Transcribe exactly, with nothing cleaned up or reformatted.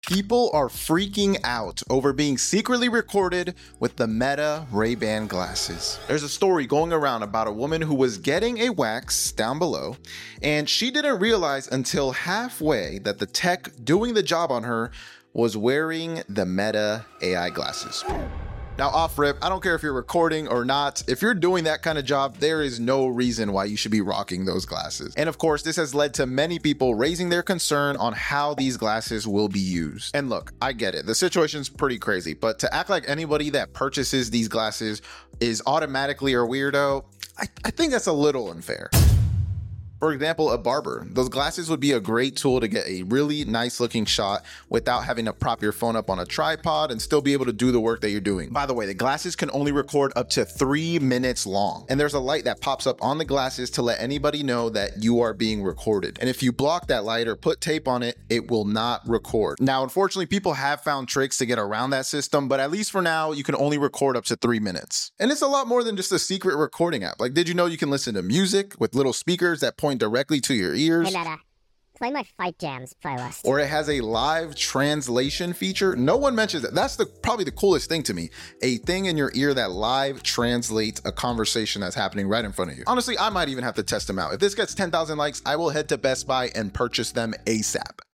People are freaking out over being secretly recorded with the Meta Ray-Ban glasses. There's a story going around about a woman who was getting a wax down below, and she didn't realize until halfway that the tech doing the job on her was wearing the Meta A I glasses. Now, off rip, I don't care if you're recording or not. If you're doing that kind of job, there is no reason why you should be rocking those glasses. And of course, this has led to many people raising their concern on how these glasses will be used. And look, I get it. The situation's pretty crazy, but to act like anybody that purchases these glasses is automatically a weirdo, I, I think that's a little unfair. For example, a barber. Those glasses would be a great tool to get a really nice looking shot without having to prop your phone up on a tripod and still be able to do the work that you're doing. By the way, the glasses can only record up to three minutes long. And there's a light that pops up on the glasses to let anybody know that you are being recorded. And if you block that light or put tape on it, it will not record. Now, unfortunately, people have found tricks to get around that system, but at least for now, you can only record up to three minutes. And it's a lot more than just a secret recording app. Like, did you know you can listen to music with little speakers that point directly to your ears? Hey Meta, play my Fight Jams playlist. Or it has a live translation feature. No one mentions that. That's the probably the coolest thing to me. A thing in your ear that live translates a conversation that's happening right in front of you. Honestly, I might even have to test them out. If this gets ten thousand likes, I will head to Best Buy and purchase them ASAP.